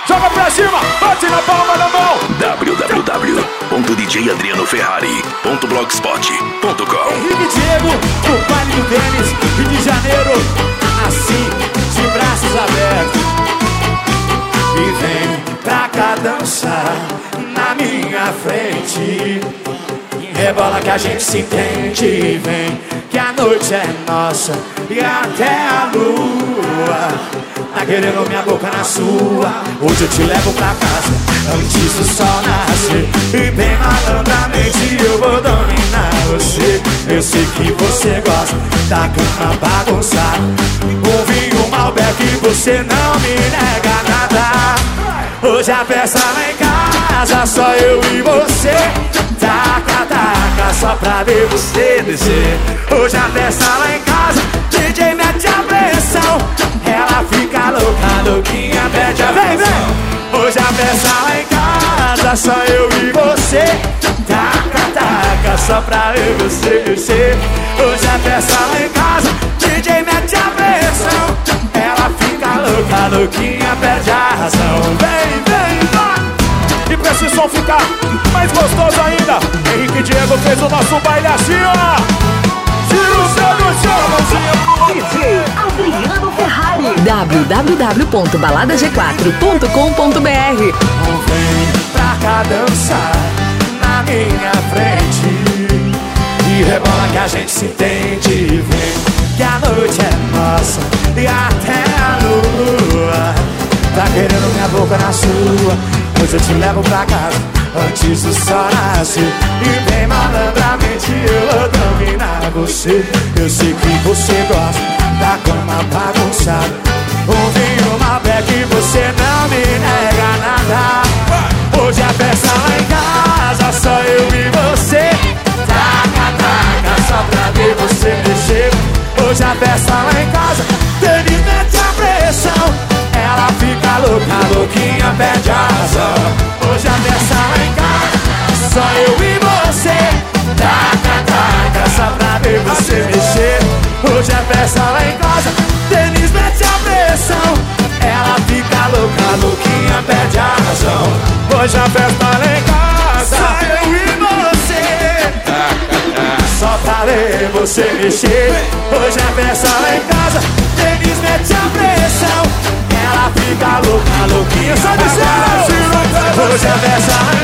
Joga pra cima, bate na palma da mão. www.djadrianoferrari.blogspot.com. Henrique Diego, o baile do tênis, Rio de Janeiro, assim, de braços abertos. E vem pra cá dançar na minha frente. Rebola que a gente se entende. Vem que a noite é nossa e até a lua tá querendo minha boca na sua. Hoje eu te levo pra casa antes do sol nascer. E bem malandramente eu vou dominar você. Eu sei que você gosta da cama bagunçada. Um vinho Malbec e você não me nega nada. Hoje a festa lá em casa, só eu e você. Taca, taca, só pra ver você descer. Hoje a festa lá em casa, DJ mete a pressão. Ela fica louca, louquinha, pede a vem, vem. Hoje a festa lá em casa, só eu e você. Taca, taca, só pra ver você descer. Hoje a festa lá em casa, DJ mete a pressão. Ela fica louca, louquinha, perde a razão. Vem, vem, vai. E pra esse som ficar mais gostoso ainda, Henrique Diego fez o nosso baile assim, ó. Tira o seu do chão, mãozinha. DJ Adriano Ferrari. www.baladag4.com.br. Vem pra cá dançar na minha frente. E rebola que a gente se entende. Vem que a noite é nossa e até a lua tá querendo minha boca na sua. Hoje eu te levo pra casa antes do sol nascer. E bem malandramente eu vou dominar você. Eu sei que você gosta da cama bagunçada. Um vinho Malbec e você não me nega nada. Hoje a festa lá em casa, só eu e você. Taca, taca, só pra ver você mexer. Hoje a festa lá em casa, Denis mete a pressão. Ela fica louca, louquinha, perde a razão. Hoje a festa lá em casa, só eu e você. Taca, taca, só pra ver você mexer. Hoje a festa lá em casa, Denis mete a pressão. Ela fica louca, louquinha, perde a razão. Hoje a festa lá em casa, só eu e você. Só pra ver você mexer. Hoje a festa lá em casa, Denis mete a pressão. Ela fica louca, louquinha, só de céu. Hoje a festa lá em